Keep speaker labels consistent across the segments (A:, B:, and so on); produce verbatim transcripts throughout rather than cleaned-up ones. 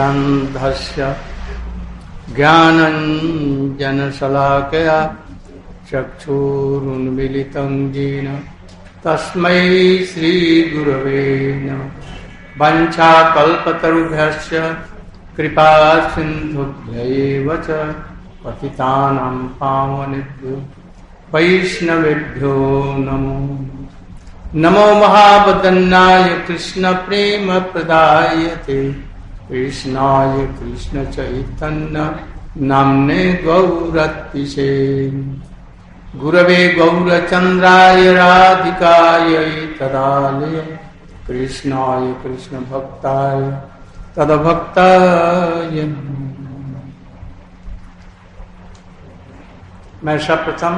A: ज्ञानानन्दस्य ज्ञानञ्जनशलाकया चक्षुरुन्मीलितं येन तस्मै श्रीगुरवे नमः। वञ्चाकल्पतरुभ्यश्च कृपा सिन्धुभ्यैव च पतितानां पावनेभ्यो वैष्णवेभ्यो नमो नमो महावदन्नाय कृष्ण प्रेम प्रदायते कृष्णाय कृष्ण चैतन्य नाम्ने गौरत्पिषे गुरवे गौरचन्द्राय राधिकाय तदालय कृष्णाय कृष्ण भक्ताय तदभक्ताय। मैं सर्वप्रथम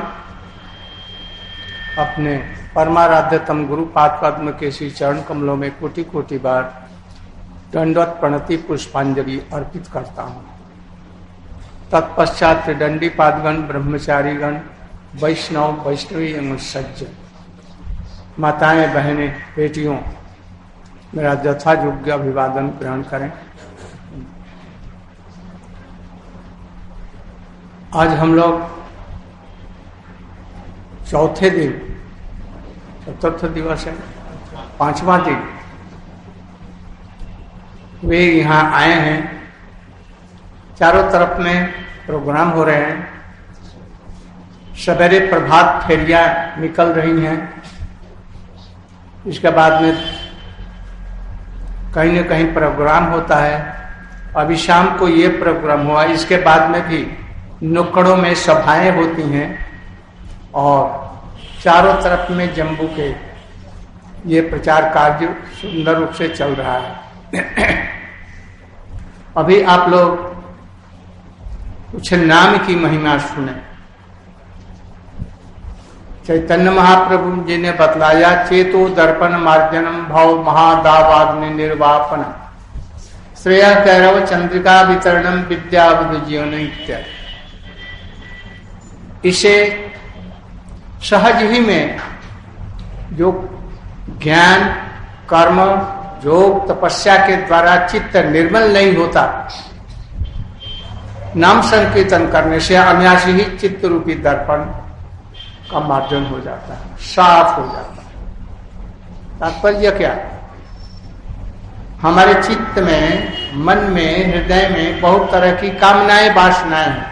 A: अपने परमाराध्यतम गुरु पाद पद्म के श्री चरण कमलों में कोटि कोटि बार दंडवत प्रणति पुष्पांजलि अर्पित करता हूँ। तत्पश्चात दंडी पादगण, ब्रह्मचारीगण, वैष्णव, वैष्णवी एवं सज्जन, माताएं, बहनें, बेटियों, मेरा यथा योग्य अभिवादन ग्रहण करें। आज हम लोग चौथे दिन, चतुर्थ दिवस है, पांचवा दिन वे यहाँ आए हैं। चारों तरफ में प्रोग्राम हो रहे हैं। सवेरे प्रभात फेरियां निकल रही हैं। इसके बाद में कहीं न कहीं प्रोग्राम होता है। अभी शाम को ये प्रोग्राम हुआ। इसके बाद में भी नुक्कड़ों में सभाएं होती हैं और चारों तरफ में जम्बू के ये प्रचार कार्य सुंदर रूप से चल रहा है। अभी आप लोग कुछ नाम की महिमा सुने। चैतन्य महाप्रभु जी ने बतलाया, चेतो दर्पण मार्जनम भव महादावाग्नि निर्वापन श्रेय कैरव चंद्रिका वितरणम विद्या जीवन इत्यादि। इसे सहज ही में जो ज्ञान, कर्म, योग, तपस्या के द्वारा चित्त निर्मल नहीं होता, नाम संकीर्तन करने से अनायासी ही चित्त रूपी दर्पण का मार्जन हो जाता है, साफ हो जाता है। तात्पर्य क्या? हमारे चित्त में, मन में, हृदय में बहुत तरह की कामनाएं, वासनाएं हैं।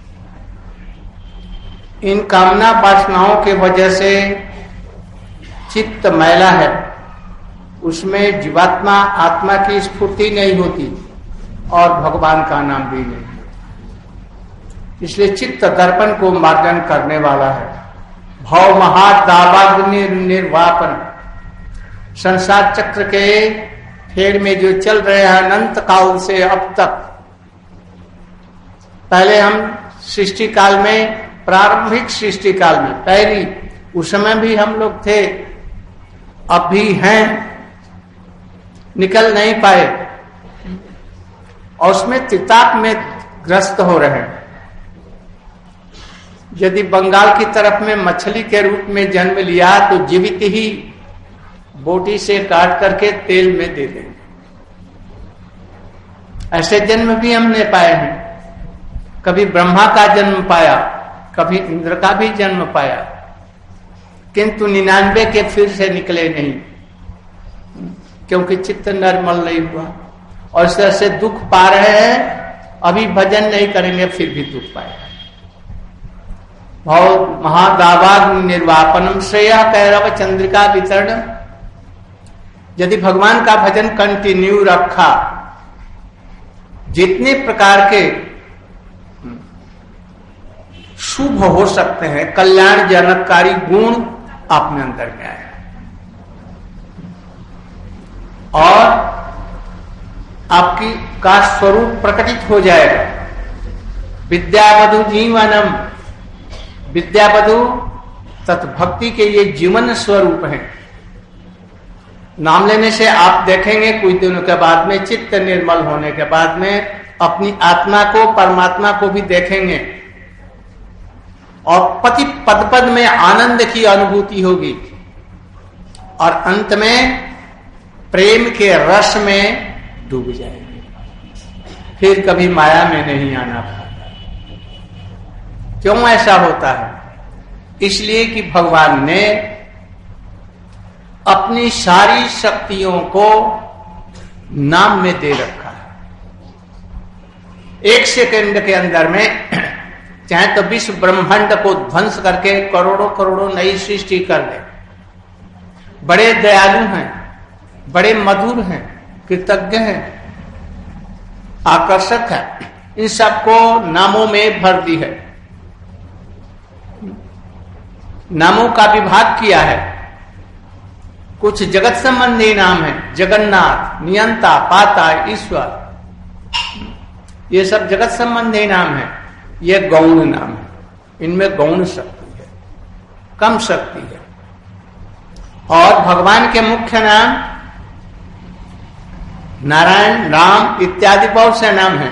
A: इन कामना वासनाओं के वजह से चित्त मैला है। उसमें जीवात्मा, आत्मा की स्फूर्ति नहीं होती और भगवान का नाम भी नहीं होता। इसलिए चित्त दर्पण को मार्जन करने वाला है। भव महादावाग्नि निर्वापन, संसार चक्र के फेर में जो चल रहे हैं अनंत काल से अब तक। पहले हम सृष्टि काल में, प्रारंभिक सृष्टि काल में, पहली उस समय भी हम लोग थे, अब भी हैं, निकल नहीं पाए और उसमें त्रिताप में ग्रस्त हो रहे हैं। यदि बंगाल की तरफ में मछली के रूप में जन्म लिया तो जीवित ही बोटी से काट करके तेल में दे देंगे। ऐसे जन्म भी हमने पाए हैं। कभी ब्रह्मा का जन्म पाया, कभी इंद्र का भी जन्म पाया, किंतु निन्यानवे के फिर से निकले नहीं, क्योंकि चित्त निर्मल नहीं हुआ और इस तरह से दुख पा रहे हैं। अभी भजन नहीं करेंगे फिर भी दुख पाएगा। भव महादावाग्नि निर्वापनम श्रेय कैरव चंद्रिका वितरण। यदि भगवान का भजन कंटिन्यू रखा, जितने प्रकार के शुभ हो सकते हैं, कल्याण जनककारी गुण अपने अंदर में आए और आपकी का स्वरूप प्रकटित हो जाएगा। विद्यावधु जीवनम, विद्यावधु तत्भक्ति के ये जीवन स्वरूप है। नाम लेने से आप देखेंगे कुछ दिनों के बाद में, चित्त निर्मल होने के बाद में अपनी आत्मा को, परमात्मा को भी देखेंगे और पति पद पद में आनंद की अनुभूति होगी और अंत में प्रेम के रस में डूब जाएंगे। फिर कभी माया में नहीं आना पाता। क्यों ऐसा होता है? इसलिए कि भगवान ने अपनी सारी शक्तियों को नाम में दे रखा है। एक सेकंड के अंदर में चाहे तो विश्व ब्रह्मांड को ध्वंस करके करोड़ों करोड़ों नई सृष्टि कर दे। बड़े दयालु हैं, बड़े मधुर हैं, कृतज्ञ हैं, आकर्षक है, इन सबको नामों में भर दी है, नामों का विभाग किया है। कुछ जगत संबंधी नाम है, जगन्नाथ, नियंता, पाता, ईश्वर, ये सब जगत संबंधी नाम है। ये गौण नाम है, इनमें गौण शक्ति है, कम शक्ति है। और भगवान के मुख्य नाम नारायण, राम इत्यादि बहुत से नाम हैं,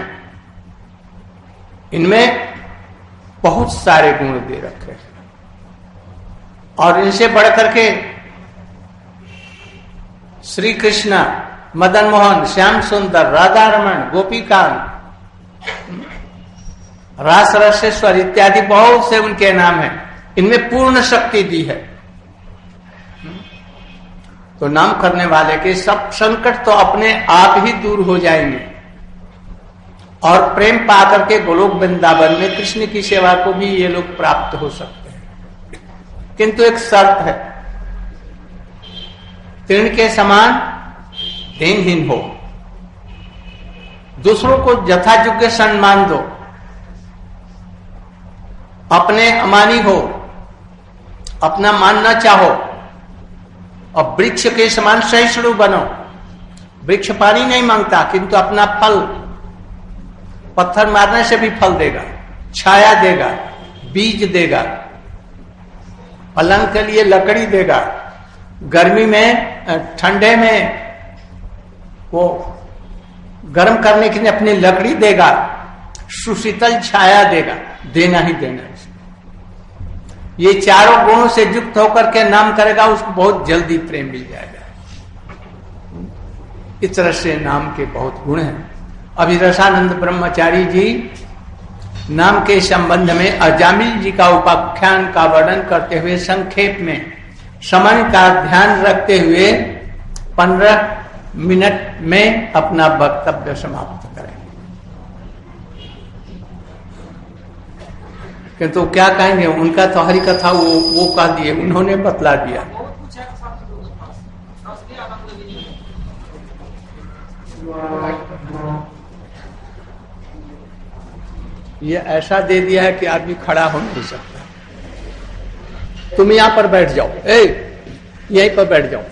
A: इनमें बहुत सारे गुण दे रखे हैं। और इनसे बढ़ करके श्री कृष्ण, मदन मोहन, श्याम सुंदर, राधा रमण, गोपीकांत, रास रसेश्वर इत्यादि बहुत से उनके नाम हैं। इनमें पूर्ण शक्ति दी है। तो नाम करने वाले के सब संकट तो अपने आप ही दूर हो जाएंगे और प्रेम पा करके गोलोक वृंदावन में कृष्ण की सेवा को भी ये लोग प्राप्त हो सकते हैं। किंतु एक शर्त है, तृण के समान दीनहीन हो, दूसरों को यथायोग्य सम्मान दो, अपने अमानी हो, अपना मान न चाहो, और वृक्ष के समान सहिष्णु बनो। वृक्ष पानी नहीं मांगता, किंतु अपना फल पत्थर मारने से भी फल देगा, छाया देगा, बीज देगा, पलंग के लिए लकड़ी देगा, गर्मी में ठंडे में वो गर्म करने के लिए अपनी लकड़ी देगा, सुशीतल छाया देगा, देना ही देना है। ये चारों गुणों से युक्त होकर के नाम करेगा, उसको बहुत जल्दी प्रेम मिल जाएगा। इस तरह से नाम के बहुत गुण हैं। अभी रसानंद ब्रह्मचारी जी नाम के संबंध में अजामिल जी का उपाख्यान का वर्णन करते हुए संक्षेप में समय का ध्यान रखते हुए पंद्रह मिनट में अपना वक्तव्य समाप्त करें। किंतु तो क्या कहेंगे, उनका तो हरि कथा वो वो कह दिए, उन्होंने बतला दिया। ये ऐसा दे दिया है कि आदमी खड़ा हो नहीं सकता। तुम यहां पर बैठ जाओ, ए यहीं पर बैठ जाओ,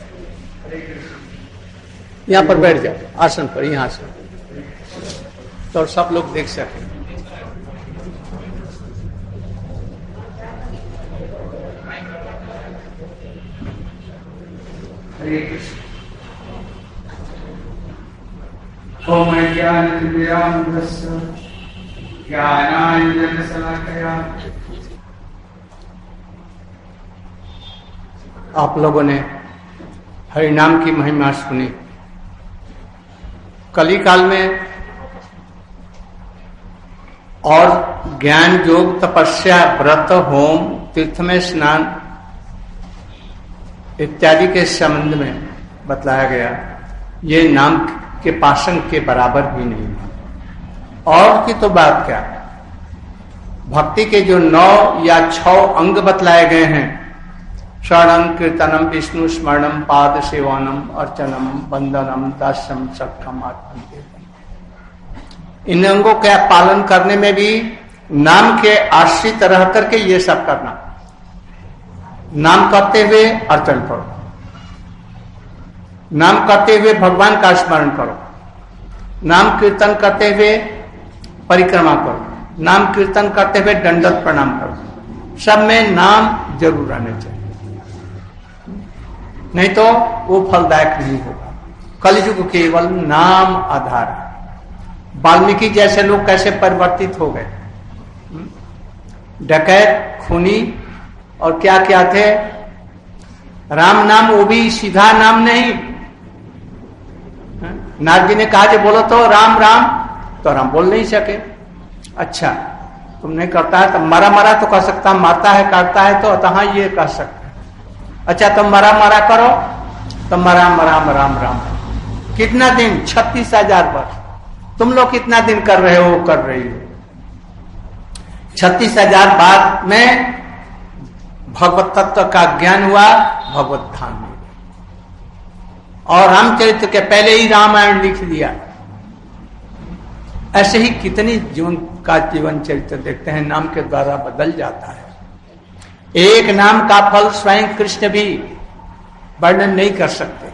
A: यहां पर बैठ जाओ आसन पर, यहां से तो सब लोग देख सके। हरे कृष्ण। ओम ज्ञानतिमिरान्धस्य ज्ञानाञ्जनशलाकया। आप लोगों ने हरिनाम की महिमा सुनी। कली काल में और ज्ञान योग, तपस्या, व्रत, होम, तीर्थ में स्नान इत्यादि के संबंध में बतलाया गया। ये नाम के पासन के बराबर भी नहीं है। और की तो बात क्या, भक्ति के जो नौ या छह अंग बतलाए गए हैं, शरणम, कीर्तनम, विष्णु स्मरणम, पाद सेवनम, अर्चनम, वंदनम, दास्यम, सख्यम, आत्मनिवेदन, इन अंगों का पालन करने में भी नाम के आश्रित रह करके ये सब करना। नाम करते हुए अर्चन करो, नाम करते हुए भगवान का स्मरण करो, नाम कीर्तन करते हुए परिक्रमा करो, नाम कीर्तन करते हुए दंडवत प्रणाम करो। सब में नाम जरूर आने चाहिए, नहीं तो वो फलदायक नहीं होगा। कलयुग केवल नाम आधार है। वाल्मीकि जैसे लोग कैसे परिवर्तित हो गए, डकैत, खूनी और क्या क्या थे। राम नाम वो भी सीधा नाम नहीं। नारद जी ने कहा जो बोलो तो राम राम, तो हम बोल नहीं सके। अच्छा तुम नहीं करता है तो मरा मरा तो कर सकता, मारता है काटता है तो अतः ये कर सकता है। अच्छा तुम मरा मरा करो तो मरा मरा राम राम। कितना दिन? छत्तीस हजार वर्ष। तुम लोग कितना दिन कर रहे हो? कर रही हो। छत्तीस हजार बाद में भगवत तत्व का ज्ञान हुआ, भगवत धाम में। और रामचरित्र के पहले ही रामायण लिख दिया। ऐसे ही कितनी जीवन का जीवन चरित्र देखते हैं, नाम के द्वारा बदल जाता है। एक नाम का फल स्वयं कृष्ण भी वर्णन नहीं कर सकते,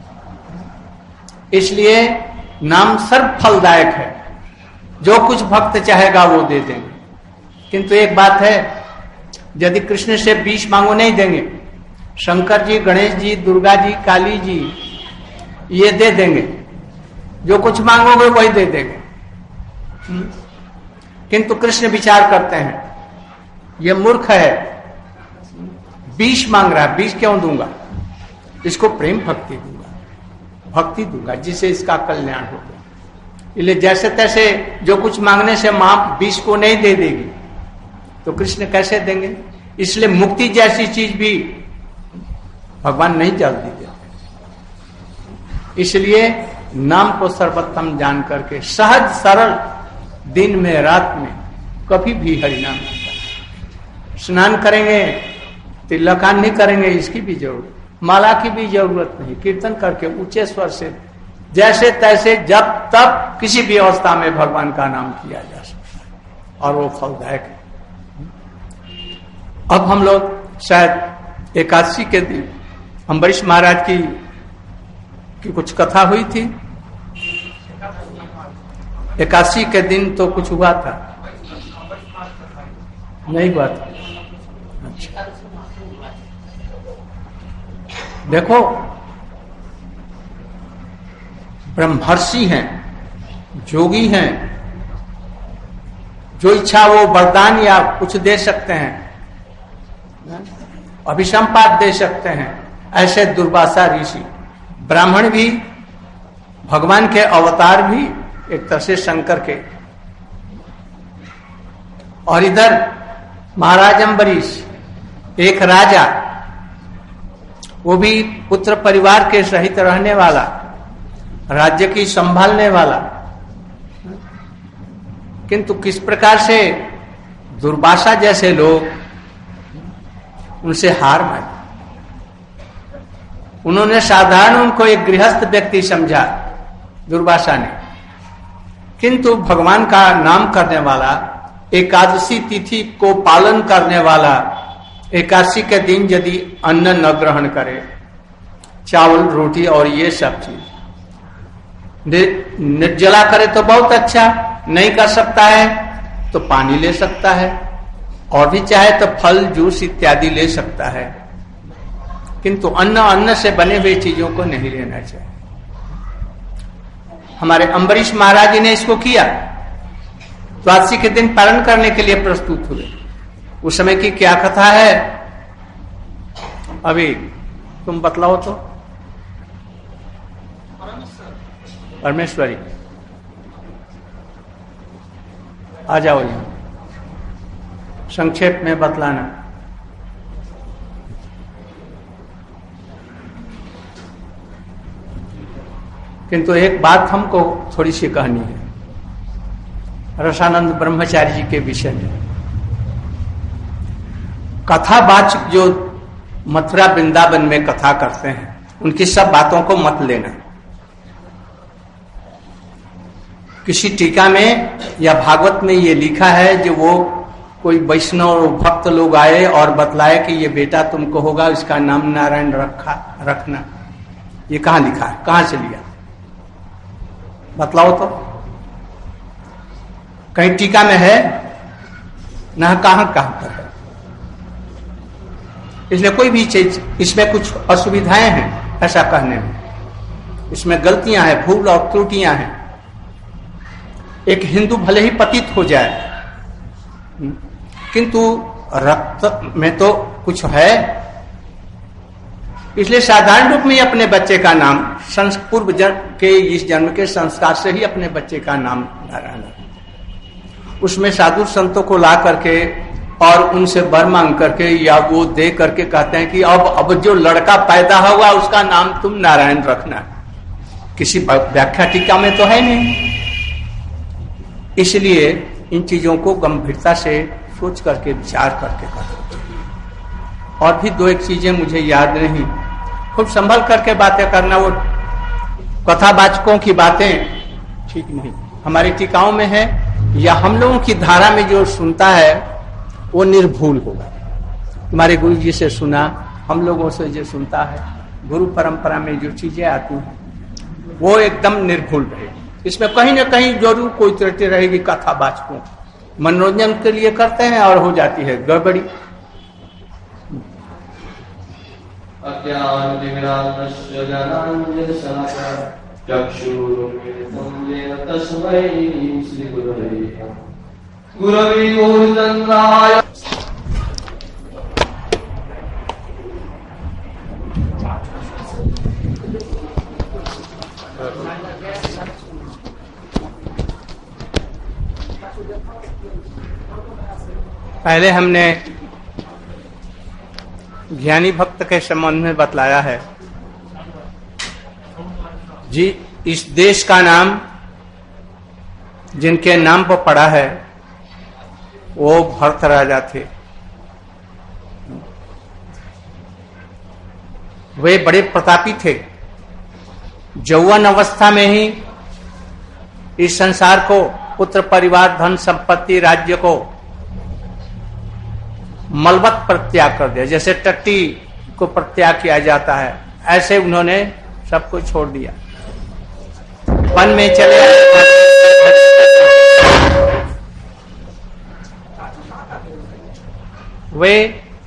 A: इसलिए नाम सर्व फलदायक है। जो कुछ भक्त चाहेगा वो दे देंगे। किंतु एक बात है, यदि कृष्ण से बीस मांगो नहीं देंगे, शंकर जी, गणेश जी, दुर्गा जी, काली जी ये दे देंगे। जो कुछ मांगोगे वही दे देंगे। किंतु कृष्ण विचार करते हैं, ये मूर्ख है, बीस मांग रहा है, बीस क्यों दूंगा? इसको प्रेम भक्ति दूंगा, भक्ति दूंगा जिससे इसका कल्याण होगा। इसलिए जैसे तैसे जो कुछ मांगने से मां बीस को नहीं दे देगी तो कृष्ण कैसे देंगे? इसलिए मुक्ति जैसी चीज भी भगवान नहीं जल्दी देते। इसलिए नाम को सर्वोत्तम जान करके सहज सरल दिन में रात में कभी भी हरिनाम करता। स्नान करेंगे, तिलकान नहीं करेंगे, इसकी भी जरूरत, माला की भी जरूरत नहीं। कीर्तन करके ऊंचे स्वर से जैसे तैसे जब तब किसी भी अवस्था में भगवान का नाम किया जा सकता है और वो फलदायक है। अब हम लोग शायद एकादशी के दिन अम्बरीश महाराज की, की कुछ कथा हुई थी। एकादशी के दिन तो कुछ हुआ था, नहीं हुआ था? अच्छा देखो, ब्रह्मर्षि हैं, जोगी हैं, जो इच्छा वो वरदान या कुछ दे सकते हैं, अभिसंपात दे सकते हैं। ऐसे दुर्वासा ऋषि, ब्राह्मण भी, भगवान के अवतार भी, एक तरह से शंकर के। और इधर महाराज अम्बरीश एक राजा, वो भी पुत्र परिवार के सहित रहने वाला, राज्य की संभालने वाला, किंतु किस प्रकार से दुर्वासा जैसे लोग उनसे हार मानी। उन्होंने साधारण उनको एक गृहस्थ व्यक्ति समझा दुर्वासा ने, किंतु भगवान का नाम करने वाला, एकादशी तिथि को पालन करने वाला, एकादशी के दिन यदि अन्न न ग्रहण करे, चावल रोटी और ये सब चीज निर्जला करे तो बहुत अच्छा, नहीं कर सकता है तो पानी ले सकता है, और भी चाहे तो फल जूस इत्यादि ले सकता है, किंतु अन्न अन्न से बने हुए चीजों को नहीं लेना चाहिए। हमारे अम्बरीश महाराज जी ने इसको किया, द्वादशी के दिन पालन करने के लिए प्रस्तुत हुए। उस समय की क्या कथा है अभी तुम बतलाओ तो। परमेश्वरी आ जाओ, यहां संक्षेप में बतलाना। किंतु एक बात हमको थोड़ी सी कहनी है रसानंद ब्रह्मचारी जी के विषय में। कथावाचक जो मथुरा वृंदावन में कथा करते हैं, उनकी सब बातों को मत लेना। किसी टीका में या भागवत में ये लिखा है जो वो कोई वैष्णव भक्त लोग आए और बतलाए कि ये बेटा तुमको होगा, इसका नाम नारायण रखा रखना। ये कहाँ लिखा है, कहाँ से लिया, बतलाओ तो। कहीं टीका में है ना, कहाँ कहाँ पर है। इसलिए कोई भी चीज, इसमें कुछ असुविधाएं हैं ऐसा कहने में, इसमें गलतियां हैं, भूल और त्रुटियां हैं। एक हिंदू भले ही पतित हो जाए, किंतु रक्त में तो कुछ है, इसलिए साधारण रूप में अपने बच्चे का नाम पूर्व जन्म के इस जन्म के संस्कार से ही अपने बच्चे का नाम नारायण, उसमें साधु संतों को ला करके और उनसे वर मांग करके या वो दे करके कहते हैं कि अब अब जो लड़का पैदा हुआ उसका नाम तुम नारायण रखना, किसी व्याख्या टीका में तो है नहीं। इसलिए इन चीजों को गंभीरता से सोच करके विचार करके करना। और भी दो एक चीजें मुझे याद नहीं, खूब संभल करके बातें करना, वो कथावाचकों की बातें ठीक नहीं हमारी टीकाओं में है, या हम लोगों की धारा में जो सुनता है वो निर्भूल होगा। हमारे गुरु जी से सुना, हम लोगों से जो सुनता है, गुरु परंपरा में जो चीजें आती हैं वो एकदम निर्भूल रहेगी। इसमें कहीं ना कहीं जरूर कोई त्रुटि रहेगी। कथावाचकों मनोरंजन के लिए करते हैं और हो जाती है गड़बड़ी। पहले हमने ज्ञानी भक्त के संबंध में बतलाया है जी। इस देश का नाम जिनके नाम पर पड़ा है वो भरत राजा थे। वे बड़े प्रतापी थे। यौवन अवस्था में ही इस संसार को, पुत्र परिवार, धन संपत्ति, राज्य को मलबत परित्याग कर दिया। जैसे टट्टी को परित्याग किया जाता है, ऐसे उन्होंने सब कुछ छोड़ दिया, वन में चले आए। वे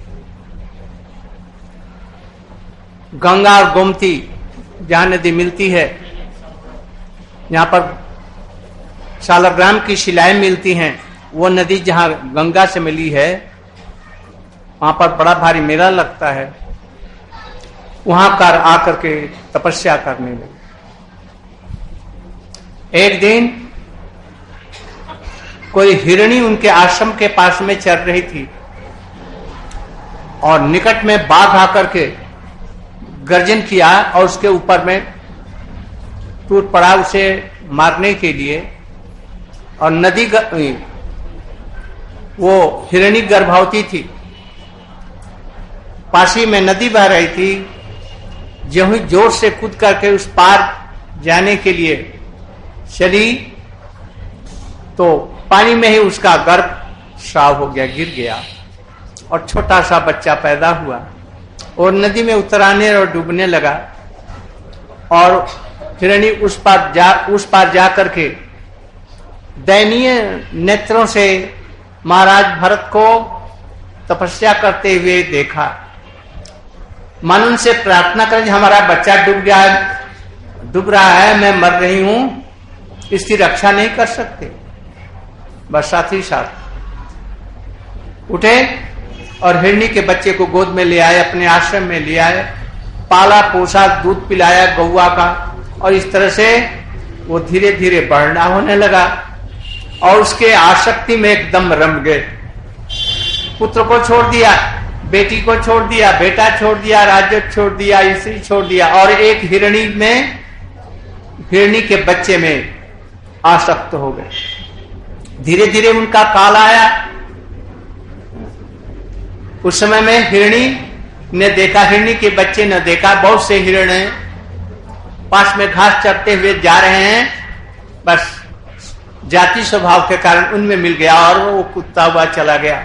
A: गंगा और गोमती जहां नदी मिलती है, यहां पर शालग्राम की शिलाएं मिलती हैं, वो नदी जहां गंगा से मिली है वहां पर बड़ा भारी मेला लगता है। वहां कर आकर के तपस्या करने लगे। एक दिन कोई हिरणी उनके आश्रम के पास में चल रही थी और निकट में बाघ आकर के गर्जन किया और उसके ऊपर में टूट पड़ा उसे मारने के लिए। और नदी ग... वो हिरणी गर्भवती थी, पासी में नदी बह रही थी। जो ही जोर से कूद करके उस पार जाने के लिए चली तो पानी में ही उसका गर्भ स्राव हो गया, गिर गया और छोटा सा बच्चा पैदा हुआ और नदी में उतराने और डूबने लगा। और हिरणी उस पार जा उस पार जा करके दयनीय नेत्रों से महाराज भरत को तपस्या करते हुए देखा। मन उनसे प्रार्थना करें, हमारा बच्चा डूब गया, डूब रहा है, मैं मर रही हूं, इसकी रक्षा नहीं कर सकते। बस साथ ही साथ उठे और हिरणी के बच्चे को गोद में ले आए, अपने आश्रम में ले आए, पाला पोसा, दूध पिलाया गौवा का, और इस तरह से वो धीरे धीरे बढ़ना होने लगा और उसके आसक्ति में एकदम रम गए। पुत्र को छोड़ दिया, बेटी को छोड़ दिया, बेटा छोड़ दिया, राज्य छोड़ दिया, स्त्री छोड़ दिया और एक हिरणी में, हिरणी के बच्चे में आसक्त हो गए। धीरे धीरे उनका काल आया। उस समय में हिरणी ने देखा, हिरणी के बच्चे ने देखा, बहुत से हिरण पास में घास चरते हुए जा रहे हैं, बस जाति स्वभाव के कारण उनमें मिल गया और वो कुत्ता हुआ चला गया।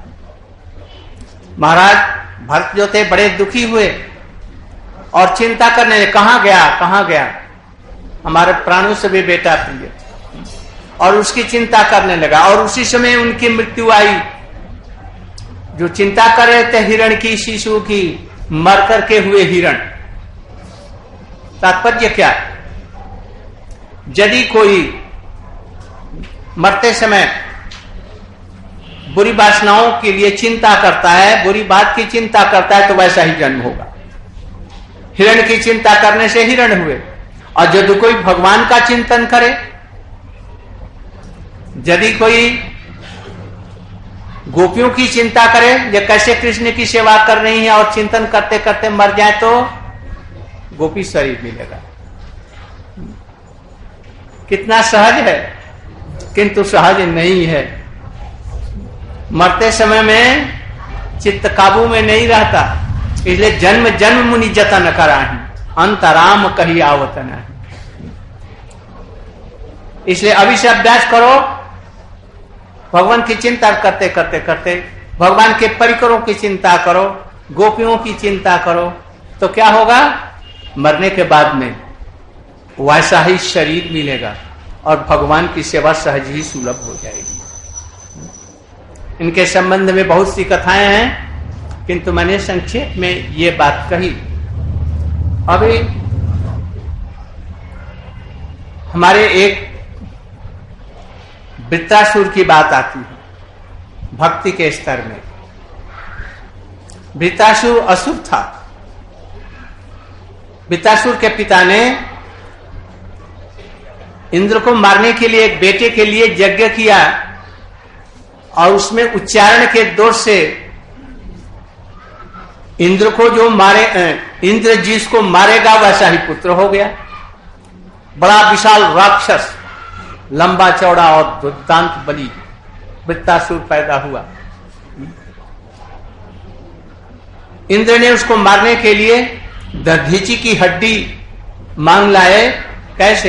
A: महाराज भरत जो थे बड़े दुखी हुए और चिंता करने लगे, कहां गया कहां गया, हमारे प्राणों से भी बेटा प्रिय, और उसकी चिंता करने लगा। और उसी समय उनकी मृत्यु आई। जो चिंता कर रहे थे हिरण की, शिशु की, मर करके हुए हिरण। तात्पर्य क्या? यदि कोई मरते समय बुरी वासनाओं के लिए चिंता करता है, बुरी बात की चिंता करता है, तो वैसा ही जन्म होगा। हिरण की चिंता करने से हिरण हुए। और यदि कोई भगवान का चिंतन करे, यदि कोई गोपियों की चिंता करे, या कैसे कृष्ण की सेवा कर रही है और चिंतन करते करते मर जाए तो गोपी शरीर मिलेगा। कितना सहज है, किंतु सहज नहीं है। मरते समय में चित्त काबू में नहीं रहता, इसलिए जन्म जन्म मुनि जतन कराही, अंतराम कही आवत नहीं। इसलिए अभी से अभ्यास करो, भगवान की चिंता करते करते करते भगवान के परिकरों की चिंता करो, गोपियों की चिंता करो, तो क्या होगा, मरने के बाद में वैसा ही शरीर मिलेगा और भगवान की सेवा सहज ही सुलभ हो जाएगी। इनके संबंध में बहुत सी कथाएं हैं, किंतु मैंने संक्षेप में ये बात कही। अभी हमारे एक वृत्तासुर की बात आती है भक्ति के स्तर में। वृत्तासुर असुर था। वृत्तासुर के पिता ने इंद्र को मारने के लिए एक बेटे के लिए यज्ञ किया और उसमें उच्चारण के दोष से इंद्र को जो मारे, इंद्र जिसको मारेगा वैसा ही पुत्र हो गया। बड़ा विशाल राक्षस, लंबा चौड़ा और दुर्दांत बलि वृत्तासुर पैदा हुआ। इंद्र ने उसको मारने के लिए दधीची की हड्डी मांग लाए। कैसे?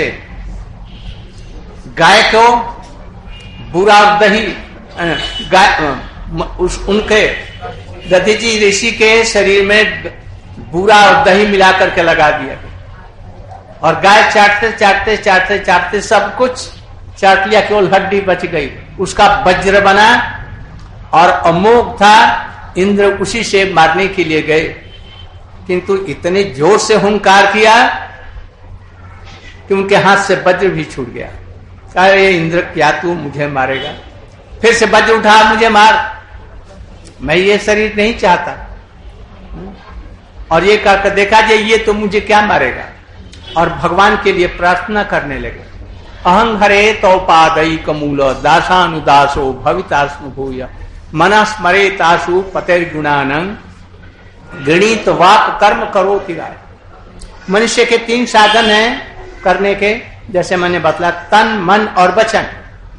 A: गाय को बुरा दही, गाय उस उनके दधीची ऋषि के शरीर में बुरा और दही मिलाकर के लगा दिया और गाय चाटते चाटते चाटते चाटते सब कुछ चाट लिया, केवल हड्डी बच गई। उसका वज्र बना और अमोघ था। इंद्र उसी से मारने के लिए गए, किंतु इतने जोर से हुंकार किया कि उनके हाथ से वज्र भी छूट गया। अरे इंद्र, क्या तू मुझे मारेगा? फिर से वज्र उठा, मुझे मार, मैं ये शरीर नहीं चाहता। और ये कहकर देखा जे ये तो मुझे क्या मारेगा, और भगवान के लिए प्रार्थना करने लगे। अहं हरे तो पादई कमूल दासानुदासो भवितास्म भूय मना स्मरे तासु पतेर गुणानंग गणित वाक कर्म करो तिराय। मनुष्य के तीन साधन हैं करने के, जैसे मैंने बतला, तन मन और वचन।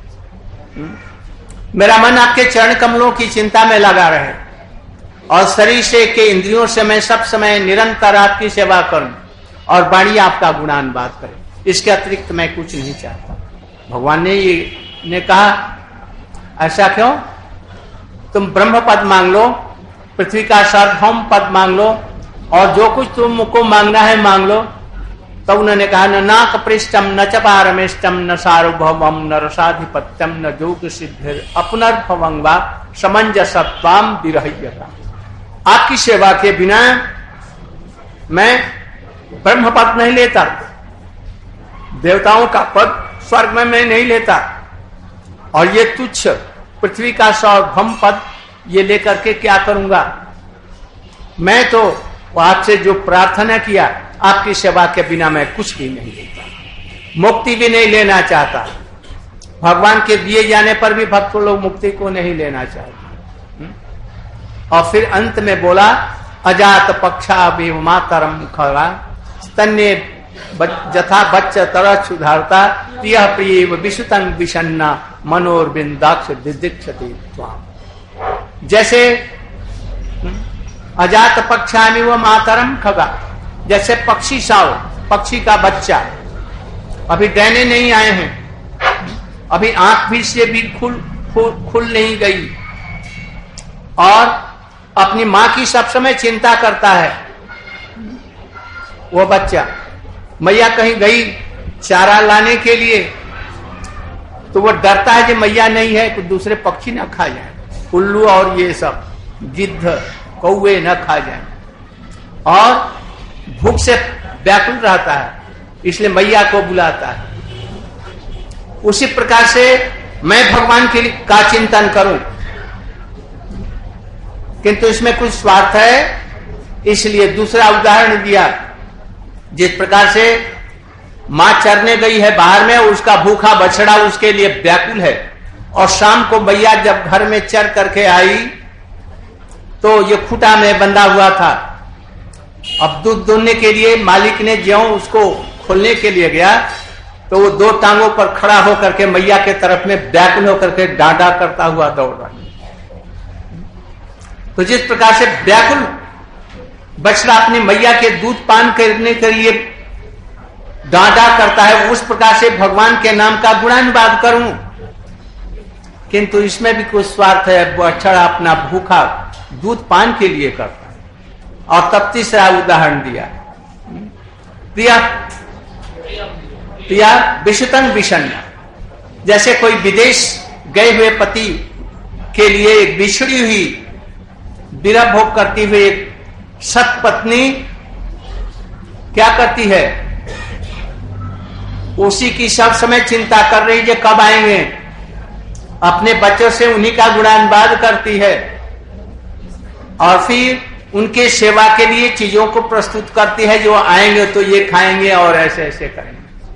A: मेरा मन आपके चरण कमलों की चिंता में लगा रहे और शरीर से के इंद्रियों से मैं सब समय निरंतर आपकी सेवा करूं और वाणी आपका गुणान बात करे। इसके अतिरिक्त मैं कुछ नहीं चाहता। भगवान ने ये ने कहा, ऐसा क्यों? तुम ब्रह्म पद मांग लो, पृथ्वी का सार्वभौम पद मांग लो, और जो कुछ तुमको मांगना है मांग लो। तो उन्होंने कहा, न नाक पृष्ठम न च पारमेष्टम न सार्वभौमम न रसाधिपत्यम न जोग सिद्धिर अपनर्भवं वा समंजसत्वाम विरह्यता। आपकी सेवा के बिना मैं ब्रह्म पद नहीं लेता, देवताओं का पद स्वर्ग में मैं नहीं लेता, और ये तुच्छ पृथ्वी का सार्वभौम पद ये लेकर के क्या करूंगा? मैं तो आपसे जो प्रार्थना किया, आपकी सेवा के बिना मैं कुछ भी नहीं लेता, मुक्ति भी नहीं लेना चाहता। भगवान के दिए जाने पर भी भक्त लोग मुक्ति को नहीं लेना चाहते। और फिर अंत में बोला, अजात पक्षा मातरम खरा स्तन्य जथा बच्च तरह सुधारता प्रिय प्रिय विशुतन विषन्ना मनोरबिंदाक्ष दिदीक्षति त्वाम। जैसे अजात पक्षामि व मातरम खगा, जैसे पक्षी साव, पक्षी का बच्चा, अभी डैने नहीं आए हैं, अभी आंख भी से भी खुल खुल, खुल नहीं गई, और अपनी मां की सब समय चिंता करता है वो बच्चा। मैया कहीं गई चारा लाने के लिए तो वो डरता है कि मैया नहीं है, कुछ दूसरे पक्षी ना खा जाए, उल्लू और ये सब गिद्ध कौवे न खा जाए, और भूख से व्याकुल रहता है, इसलिए मैया को बुलाता है। उसी प्रकार से मैं भगवान के का चिंतन करूं, किंतु इसमें कुछ स्वार्थ है, इसलिए दूसरा उदाहरण दिया जिस प्रकार से मां चरने गई है बाहर में, उसका भूखा बछड़ा उसके लिए व्याकुल है, और शाम को मैया जब घर में चर करके आई तो ये खूटा में बंधा हुआ था। अब दूध दुहने के लिए मालिक ने ज्यों उसको खोलने के लिए गया तो वो दो टांगों पर खड़ा होकर के मैया के तरफ में व्याकुल होकर के डांडा करता हुआ दौड़ रहा। तो जिस प्रकार से व्याकुल बछड़ा अपनी मैया के दूध पान करने के लिए डांडा करता है, उस प्रकार से भगवान के नाम का गुणानुवाद करूं। किंतु इसमें भी कुछ स्वार्थ है। बछड़ा अपना भूखा दूध पान के लिए करता है। और तब तीसरा उदाहरण दिया, प्रिया प्रिया विषतन विषण्णा। जैसे कोई विदेश गए हुए पति के लिए एक बिछड़ी हुई विरह भोग करती हुई एक सत पत्नी क्या करती है, उसी की सब समय चिंता कर रही है कब आएंगे। अपने बच्चों से उन्हीं का गुणानुवाद करती है और फिर उनके सेवा के लिए चीजों को प्रस्तुत करती है, जो आएंगे तो ये खाएंगे और ऐसे ऐसे करेंगे।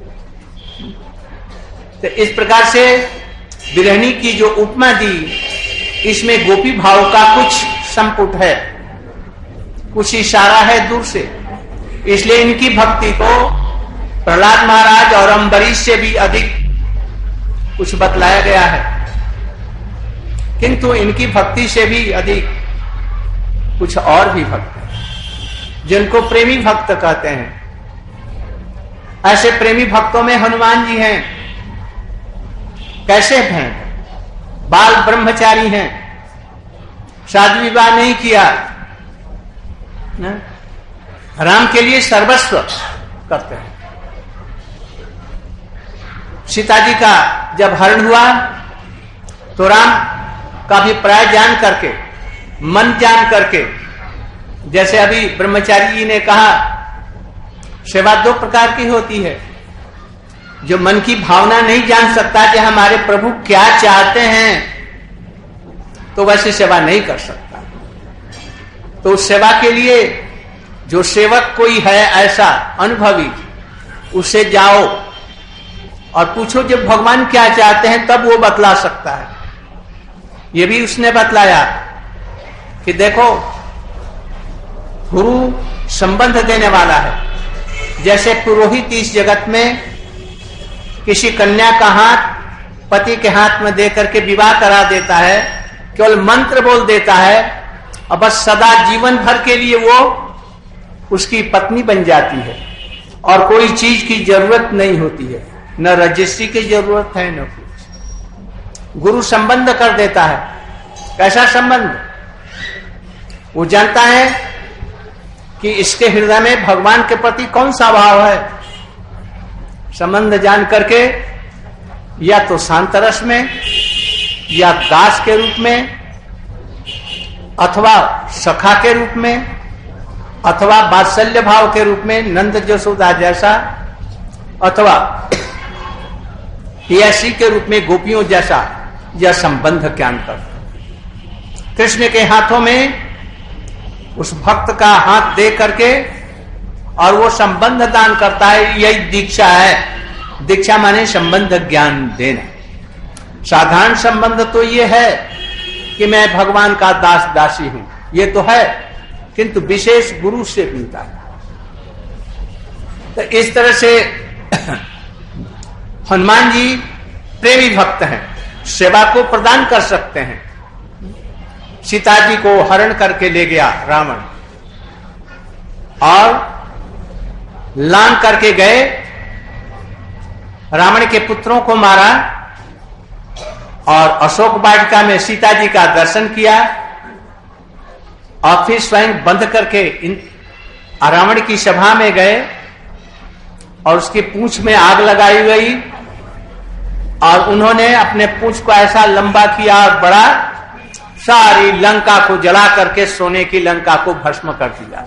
A: तो इस प्रकार से विरहणी की जो उपमा दी, इसमें गोपी भाव का कुछ संपुट है, कुछ इशारा है दूर से। इसलिए इनकी भक्ति को प्रहलाद महाराज और अम्बरीश से भी अधिक कुछ बतलाया गया है, किंतु इनकी भक्ति से भी अधिक कुछ और भी भक्त हैं जिनको प्रेमी भक्त कहते हैं। ऐसे प्रेमी भक्तों में हनुमान जी हैं। कैसे हैं? बाल ब्रह्मचारी हैं, शादी विवाह नहीं किया, न? राम के लिए सर्वस्व करते हैं। सीता जी का जब हरण हुआ तो राम का अभिप्राय जान करके, मन जान करके, जैसे अभी ब्रह्मचारी जी ने कहा, सेवा दो प्रकार की होती है। जो मन की भावना नहीं जान सकता कि हमारे प्रभु क्या चाहते हैं, तो वैसे सेवा नहीं कर सकता। तो उस सेवा के लिए जो सेवक कोई है ऐसा अनुभवी, उससे जाओ और पूछो जब भगवान क्या चाहते हैं, तब वो बतला सकता है। ये भी उसने बतलाया कि देखो, गुरु संबंध देने वाला है। जैसे पुरोहित इस जगत में किसी कन्या का हाथ पति के हाथ में देकर के विवाह करा देता है, केवल मंत्र बोल देता है और बस सदा जीवन भर के लिए वो उसकी पत्नी बन जाती है और कोई चीज की जरूरत नहीं होती है, न रजिस्ट्री की जरूरत है न कुछ। गुरु संबंध कर देता है। कैसा संबंध? वो जानता है कि इसके हृदय में भगवान के प्रति कौन सा भाव है। संबंध जान करके या तो शांतरस में, या दास के रूप में, अथवा सखा के रूप में, अथवा वात्सल्य भाव के रूप में नंद जसोदा जैसा, अथवा प्रेयसी के रूप में गोपियों जैसा, यह संबंध ज्ञान करता। कृष्ण के हाथों में उस भक्त का हाथ दे करके और वो संबंध दान करता है, यही दीक्षा है। दीक्षा माने संबंध ज्ञान देना। साधारण संबंध तो ये है कि मैं भगवान का दास दासी हूं, ये तो है, किंतु विशेष गुरु से मिलता है। तो इस तरह से हनुमान जी प्रेमी भक्त हैं, सेवा को प्रदान कर सकते हैं। सीता जी को हरण करके ले गया रावण और लांग करके गए, रावण के पुत्रों को मारा और अशोक वाटिका में सीता जी का दर्शन किया और फिर स्वयं बंद करके इन रावण की सभा में गए और उसकी पूंछ में आग लगाई गई और उन्होंने अपने पूंछ को ऐसा लंबा किया और बड़ा, सारी लंका को जला करके सोने की लंका को भस्म कर दिया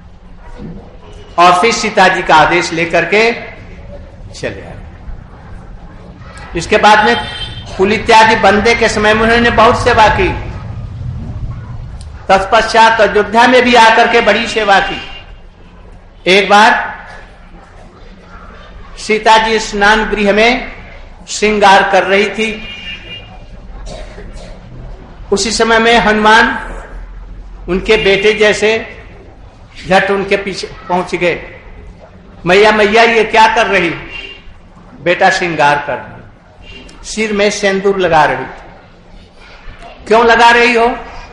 A: और फिर सीता जी का आदेश लेकर के चले आए। इसके बाद में कुल इत्यादि बंदे के समय में उन्होंने बहुत सेवा की। तत्पश्चात अयोध्या में भी आकर के बड़ी सेवा की। एक बार सीता जी स्नान गृह में श्रृंगार कर रही थी। उसी समय में हनुमान उनके बेटे जैसे झट उनके पीछे पहुंच गए। मैया मैया ये क्या कर रही? बेटा श्रृंगार कर रही, सिर में सिंदूर लगा रही थी। क्यों लगा रही हो?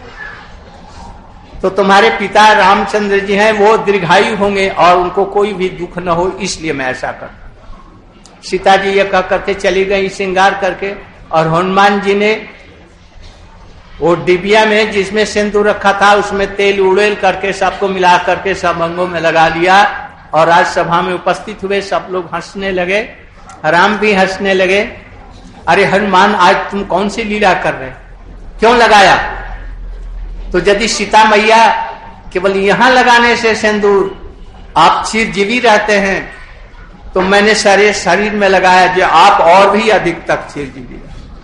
A: तो तुम्हारे पिता रामचंद्र जी हैं, वो दीर्घायु होंगे और उनको कोई भी दुख न हो, इसलिए मैं ऐसा करता। सीता जी ये कह करके चली गई श्रृंगार करके, और हनुमान जी ने वो डिबिया में जिसमें सिंदूर रखा था उसमें तेल उड़ेल करके सबको मिला करके सब अंगों में लगा लिया। और आज सभा में उपस्थित हुए सब लोग हंसने लगे, राम भी हंसने लगे। अरे हनुमान, आज तुम कौन सी लीला कर रहे, क्यों लगाया? तो यदि सीता मैया केवल यहां लगाने से सिंदूर आप चिरजीवी रहते हैं, तो मैंने सारे शरीर में लगाया जो आप और भी अधिक तक चिरजीवी।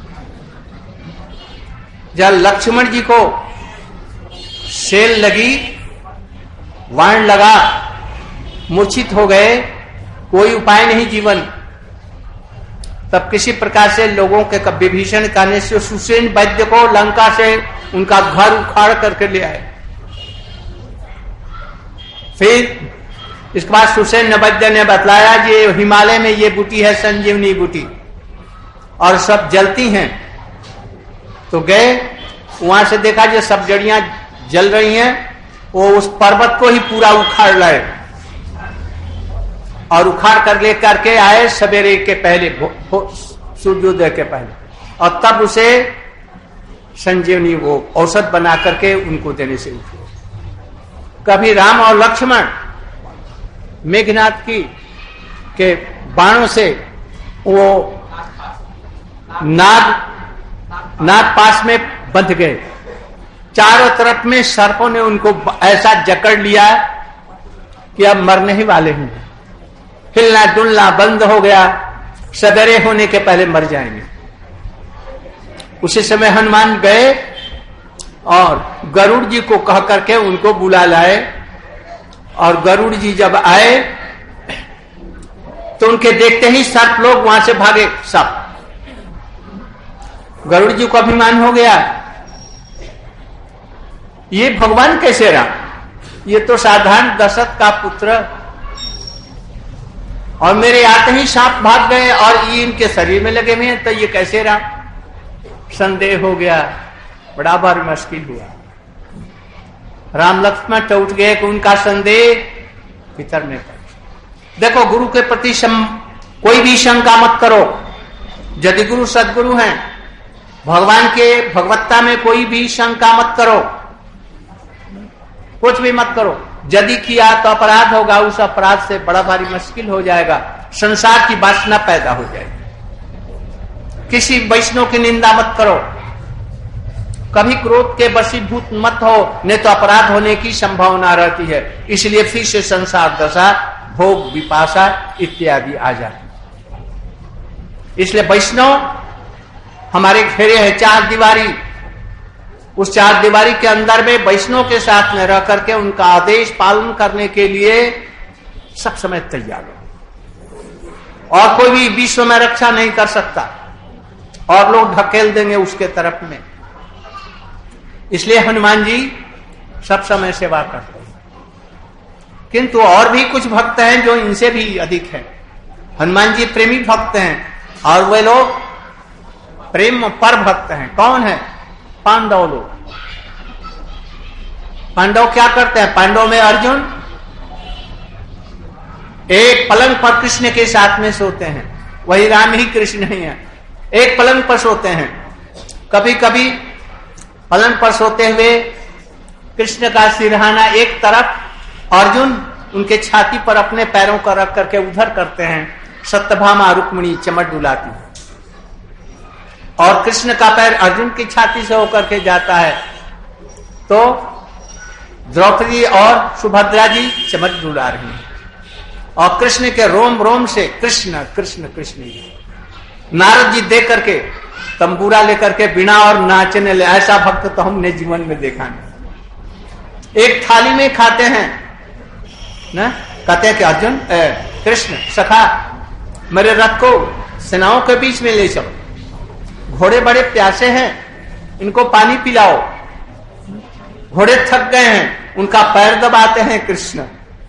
A: जब लक्ष्मण जी को सेल लगी, वाण लगा, मूर्छित हो गए, कोई उपाय नहीं जीवन, तब किसी प्रकार से लोगों के विभीषण कहने से सुसेन वैद्य को लंका से उनका घर उखाड़ करके ले आए। फिर इसके बाद सुसेन वैद्य ने बतलाया ये हिमालय में ये बूटी है संजीवनी बूटी और सब जलती हैं। तो गए, वहां से देखा जो सब जड़ियां जल रही हैं, वो उस पर्वत को ही पूरा उखाड़ लाए और उखाड़ कर लेकर के आए सवेरे के पहले, सूर्योदय के पहले, और तब उसे संजीवनी वो औषध बना करके उनको देने से उठे। कभी राम और लक्ष्मण मेघनाथ की के बाणों से वो नाग नाग पास में बंध गए। चारों तरफ में सर्पों ने उनको ऐसा जकड़ लिया कि अब मरने ही वाले हैं, हिलना डुलना बंद हो गया, सवेरे होने के पहले मर जाएंगे। उसी समय हनुमान गए और गरुड़ जी को कह करके उनको बुला लाए। और गरुड़ जी जब आए तो उनके देखते ही सर्प लोग वहां से भागे। सब गरुड़ जी को अभिमान हो गया, ये भगवान कैसे रहा? ये तो साधारण दशरथ का पुत्र, और मेरे आते ही सांप भाग गए और ये इनके शरीर में लगे हुए हैं, तो ये कैसे रहा? संदेह हो गया, बड़ा बार मुश्किल हुआ। राम लक्ष्मण तो उठ गए कि उनका संदेह भीतर में पड़ा। देखो, गुरु के प्रति सम, कोई भी शंका मत करो। यदि गुरु सदगुरु हैं, भगवान के भगवत्ता में कोई भी शंका मत करो, कुछ भी मत करो। यदि किया तो अपराध होगा, उस अपराध से बड़ा भारी मुश्किल हो जाएगा, संसार की वासना पैदा हो जाएगी। किसी वैष्णव की निंदा मत करो, कभी क्रोध के वशीभूत मत हो, नहीं तो अपराध होने की संभावना रहती है। इसलिए फिर से संसार दशा, भोग, विपाशा इत्यादि आ जाती। इसलिए वैष्णव हमारे घेरे है चार दीवारी, उस चार दीवारी के अंदर में वैष्णव के साथ में रह करके उनका आदेश पालन करने के लिए सब समय तैयार हो। और कोई भी विश्व में रक्षा नहीं कर सकता, और लोग ढकेल देंगे उसके तरफ में। इसलिए हनुमान जी सब समय सेवा करते हैं। किंतु और भी कुछ भक्त हैं जो इनसे भी अधिक हैं। हनुमान जी प्रेमी भक्त हैं, और वे लोग प्रेम पर भक्त हैं। कौन है? पांडव लोग। पांडव क्या करते हैं? पांडव में अर्जुन एक पलंग पर कृष्ण के साथ में सोते हैं, वही राम ही कृष्ण ही है। एक पलंग पर सोते हैं। कभी कभी पलंग पर सोते हुए कृष्ण का सिरहाना एक तरफ, अर्जुन उनके छाती पर अपने पैरों को रख करके उधर करते हैं। सत्यभामा रुक्मिणी चमट डुलाती है, और कृष्ण का पैर अर्जुन की छाती से होकर के जाता है, तो द्रौपदी और सुभद्रा जी चमट डुला रही हैं, और कृष्ण के रोम रोम से कृष्ण कृष्ण कृष्ण। नारद जी देख करके तंबूरा लेकर के बिना और नाचने ले, ऐसा भक्त तो हमने जीवन में देखा नहीं। एक थाली में खाते हैं ना, कहते हैं कि अर्जुन कृष्ण सखा मेरे रथ को सेनाओं के बीच में ले चलो, घोड़े बड़े प्यासे हैं, इनको पानी पिलाओ, घोड़े थक गए हैं, उनका पैर दबाते हैं कृष्ण।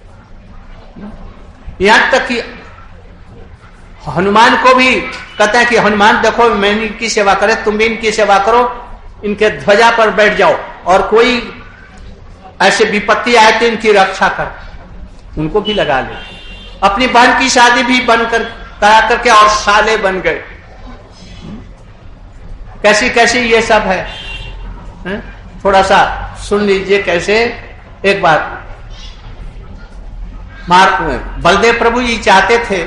A: यहां तक कि हनुमान को भी कहते हैं कि हनुमान देखो मैं इनकी सेवा करे, तुम भी इनकी सेवा करो, इनके ध्वजा पर बैठ जाओ और कोई ऐसे विपत्ति आए तो इनकी रक्षा कर। उनको भी लगा ले। अपनी बहन की शादी भी बनकर करा करके और साले बन गए। कैसी कैसी ये सब है, है? थोड़ा सा सुन लीजिए कैसे। एक बार बलदेव प्रभु जी चाहते थे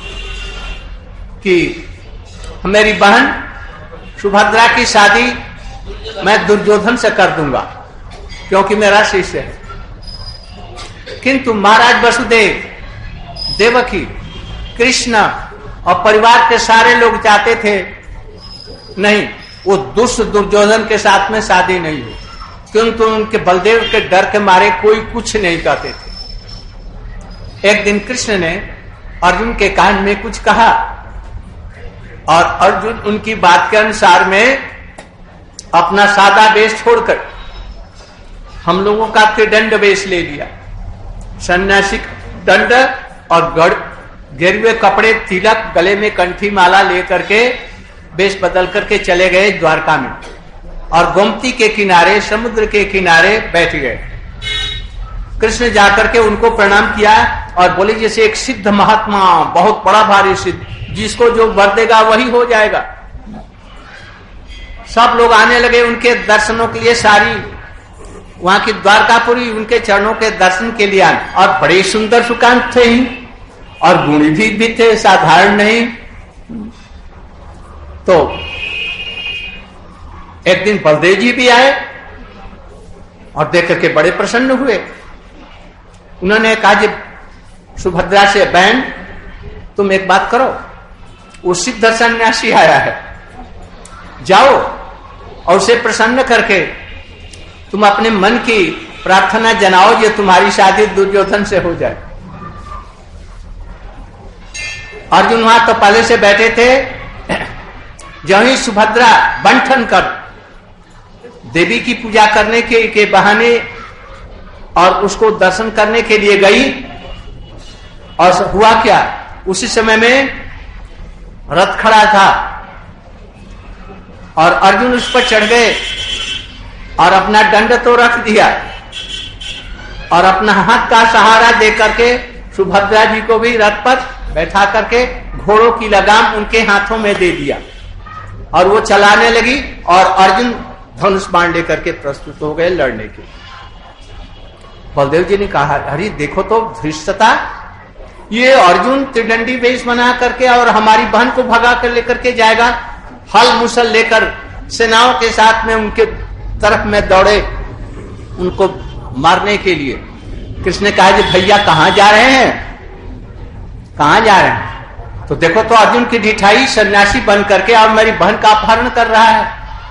A: कि मेरी बहन सुभद्रा की शादी मैं दुर्योधन से कर दूंगा क्योंकि मेरा शिष्य है, किंतु महाराज वसुदेव, देवकी, कृष्ण और परिवार के सारे लोग चाहते थे नहीं, वो दुष्ट दुर्योधन के साथ में शादी नहीं हो, किंतु उनके बलदेव के डर के मारे कोई कुछ नहीं कहते थे। एक दिन कृष्ण ने अर्जुन के कान में कुछ कहा और अर्जुन उनकी बात के अनुसार में अपना सादा वेश छोड़कर हम लोगों का त्रिदंड वेश ले लिया, सन्यासी दंड और गढ़ गिरवे कपड़े, तिलक, गले में कंठी माला लेकर के वेश बदल करके चले गए द्वारका में और गोमती के किनारे, समुद्र के किनारे बैठ गए। कृष्ण जाकर के उनको प्रणाम किया और बोले जैसे एक सिद्ध महात्मा, बहुत बड़ा भारी सिद्ध, जिसको जो वर देगा वही हो जाएगा। सब लोग आने लगे उनके दर्शनों के लिए, सारी वहां की द्वारकापुरी उनके चरणों के दर्शन के लिए आए और बड़े सुंदर सुकांत थे ही और गुणी भी, भी थे, साधारण नहीं। तो एक दिन बलदेव जी भी आए और देख करके बड़े प्रसन्न हुए। उन्होंने कहा जी सुभद्रा से, बहन तुम एक बात करो, वो सिद्ध सन्यासी आया है, जाओ और उसे प्रसन्न करके तुम अपने मन की प्रार्थना जनाओ जो तुम्हारी शादी दुर्योधन से हो जाए। अर्जुन वहां तो पहले से बैठे थे। जब ही सुभद्रा बंठन कर देवी की पूजा करने के, के बहाने और उसको दर्शन करने के लिए गई, और हुआ क्या, उसी समय में रथ खड़ा था और अर्जुन उस पर चढ़ गए और अपना दंड तो रख दिया और अपना हाथ का सहारा दे करके सुभद्रा जी को भी रथ पर बैठा करके घोड़ों की लगाम उनके हाथों में दे दिया और वो चलाने लगी और अर्जुन धनुष बाण लेकर के प्रस्तुत हो गए लड़ने के। बलदेव जी ने कहा, अरे देखो तो धृष्टता, ये अर्जुन त्रिदंडी वेश बना करके और हमारी बहन को भगा कर लेकर के जाएगा, हल मुसल लेकर सेनाओं के साथ में उनके तरफ में दौड़े उनको मारने के लिए। कृष्ण ने कहा, भैया कहां जा रहे हैं, कहां जा रहे हैं? तो देखो तो अर्जुन की ढिठाई, सन्यासी बन करके और मेरी बहन का अपहरण कर रहा है।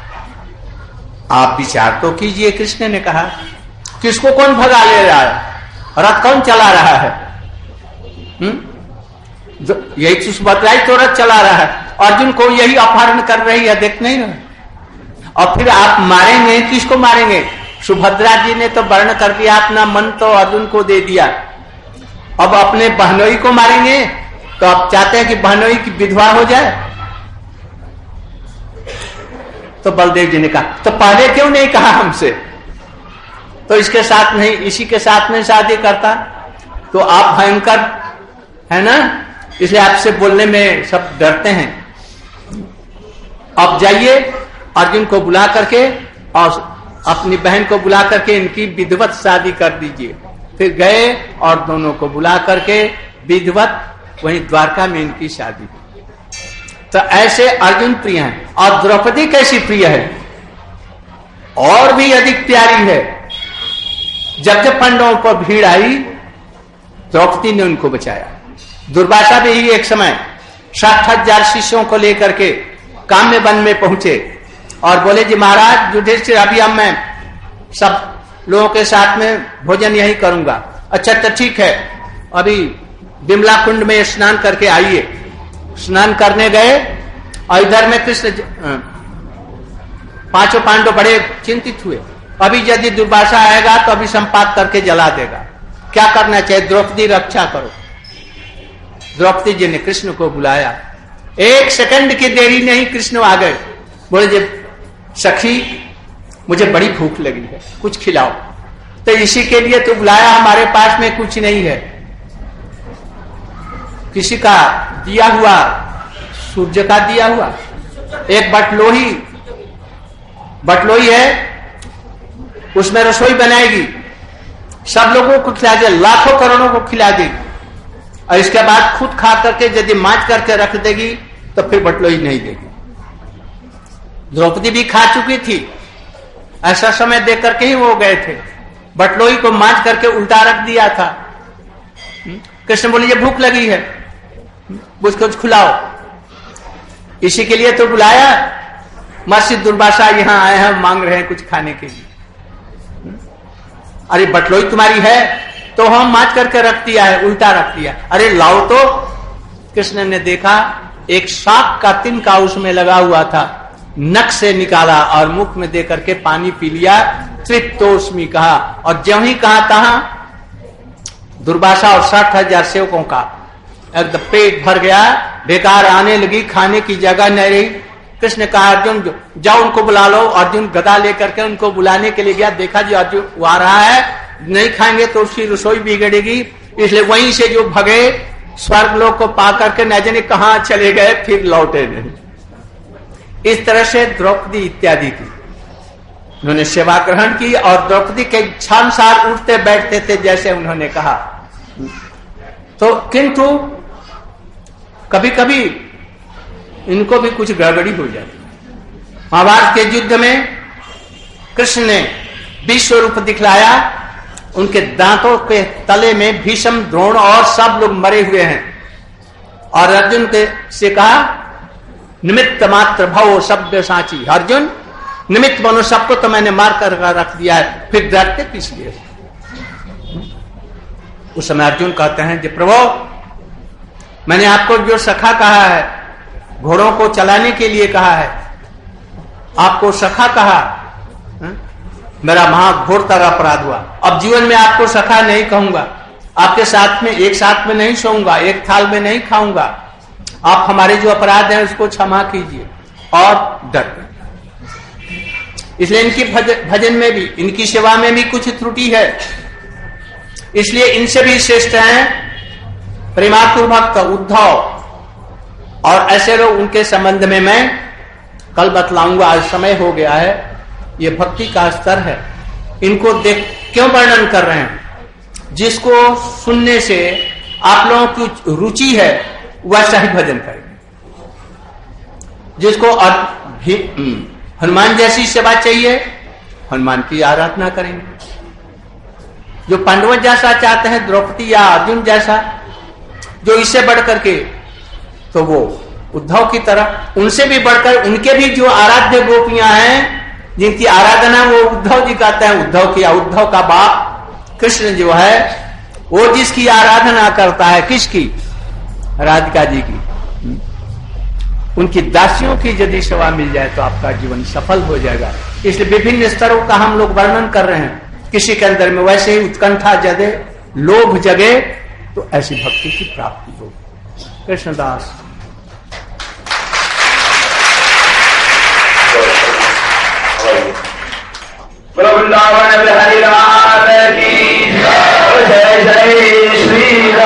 A: आप विचार तो कीजिए। कृष्ण ने कहा, किसको कौन भगा ले रहा है, रथ कौन चला रहा है? हम्म, यही तो सुभद्रा ही तो रथ चला रहा है, अर्जुन को यही अपहरण कर रही है, देख नहीं रहे? और फिर आप मारेंगे, किसको मारेंगे? सुभद्रा जी ने तो वर्ण कर दिया, अपना मन तो अर्जुन को दे दिया, अब अपने बहनोई को मारेंगे? तो आप चाहते हैं कि बहनोई की विधवा हो जाए? तो बलदेव जी ने कहा, तो पहले क्यों नहीं कहा हमसे, तो इसके साथ नहीं, इसी के साथ में शादी करता। तो आप भयंकर है ना, इसलिए आपसे बोलने में सब डरते हैं। अब जाइए, अर्जुन को बुला करके और अपनी बहन को बुला करके इनकी विधिवत शादी कर दीजिए। फिर गए और दोनों को बुला करके विधिवत वहीं द्वारका में इनकी शादी। तो ऐसे अर्जुन प्रिय हैं। और द्रौपदी कैसी प्रिय है, और भी अधिक प्यारी है। जब जब पांडवों पर भीड़ आई, द्रौपदी ने उनको बचाया। दुर्वासा भी ही एक समय साठ हजार शिष्यों को लेकर के काम्य वन में पहुंचे और बोले, जी महाराज युधिष्ठिर, अभी अब मैं सब लोगों के साथ में भोजन यही करूंगा। अच्छा तो ठीक है, अभी बिमला कुंड में स्नान करके आइए। स्नान करने गए और इधर में कृष्ण पांचों पांडव बड़े चिंतित हुए, अभी यदि दुर्वासा आएगा तो अभी संपात करके जला देगा, क्या करना चाहिए? द्रौपदी रक्षा करो। द्रौपदी जी ने कृष्ण को बुलाया, एक सेकंड की देरी नहीं, कृष्ण आ गए। बोले जब सखी मुझे बड़ी भूख लगी है, कुछ खिलाओ। तो इसी के लिए तो बुलाया, हमारे पास में कुछ नहीं है, किसी का दिया हुआ, सूर्य का दिया हुआ एक बटलोही बटलोही है, उसमें रसोई बनाएगी, सब लोगों को खिला दे, लाखों करोड़ों को खिला देगी, और इसके बाद खुद खा करके यदि मांझ करके रख देगी तो फिर बटलोही नहीं देगी। द्रौपदी भी खा चुकी थी, ऐसा समय देख करके ही वो गए थे, बटलोही को मांझ करके उल्टा रख दिया था। कृष्ण बोले ये भूख लगी है, मुझको खिलाओ। इसी के लिए तो बुलाया, महर्षि दुर्वासा यहां आए हैं, मांग रहे हैं कुछ खाने के लिए। अरे बटलोही तुम्हारी है तो हम मांझ करके रख दिया है, उल्टा रख दिया, अरे लाओ तो। कृष्ण ने देखा एक सांप का तिनका उसमें लगा हुआ था, नक से निकाला और मुख में दे करके पानी पी लिया, तृप्तोस्मि कहा, और ज्यों ही कहा तहां दुर्वासा और साठ हजार सेवकों का एकदम पेट भर गया, बेकार आने लगी, खाने की जगह नहीं रही। कृष्ण कहा अर्जुन जाओ उनको बुला लो। अर्जुन गदा लेकर के उनको बुलाने के लिए गया, देखा जी अर्जुन वो आ रहा है, नहीं खाएंगे तो उसकी रसोई बिगड़ेगी, इसलिए वहीं से जो भगे स्वर्ग लोक को पा करके न जाने कहां चले गए, फिर लौटे नहीं। इस तरह से द्रौपदी इत्यादि की उन्होंने सेवा ग्रहण की, और द्रौपदी के इच्छानुसार उठते बैठते थे जैसे उन्होंने कहा। तो किंतु कभी कभी इनको भी कुछ गड़बड़ी हो जाती। महाभारत के युद्ध में कृष्ण ने विश्व रूप दिखलाया, उनके दांतों के तले में भीष्म, द्रोण और सब लोग मरे हुए हैं, और अर्जुन के से कहा निमित्त मात्र भव शब्द साची, अर्जुन निमित्त बनो, सबको तो मैंने मार कर रख दिया है, फिर डरते किस लिए? उस समय अर्जुन कहते हैं कि प्रभु मैंने आपको जो सखा कहा है, घोड़ों को चलाने के लिए कहा है, आपको सखा कहा, है? मेरा महाघोरतर अपराध हुआ, अब जीवन में आपको सखा नहीं कहूंगा, आपके साथ में एक साथ में नहीं सोऊंगा, एक थाल में नहीं खाऊंगा, आप हमारे जो अपराध हैं उसको क्षमा कीजिए। और डर, इसलिए इनकी भजन में भी, इनकी सेवा में भी कुछ त्रुटि है, इसलिए इनसे भी श्रेष्ठ हैं प्रेमातुर भक्त उद्धव, और ऐसे लोग, उनके संबंध में मैं कल बतलाऊंगा, आज समय हो गया है। ये भक्ति का स्तर है, इनको देख क्यों वर्णन कर रहे हैं? जिसको सुनने से आप लोगों की रुचि है वैसा ही भजन करेंगे, जिसको हनुमान जैसी सेवा चाहिए हनुमान की आराधना करेंगे, जो पांडव जैसा चाहते हैं, द्रौपदी या अर्जुन जैसा, जो इससे बढ़ करके तो वो उद्धव की तरह, उनसे भी बढ़कर उनके भी जो आराध्य गोपियां हैं जिनकी आराधना वो उद्धव जी कहते हैं, उद्धव किया, उद्धव का बाप कृष्ण जो है वो जिसकी आराधना करता है, किसकी? राधिका जी की, उनकी दासियों की यदि सेवा मिल जाए तो आपका जीवन सफल हो जाएगा। इसलिए विभिन्न स्तरों का हम लोग वर्णन कर रहे हैं, किसी के अंदर में वैसे ही उत्कंठा जगे, लोभ जगे, तो ऐसी भक्ति की प्राप्ति हो। कृष्णदास
B: वृंदावन बिहारी राम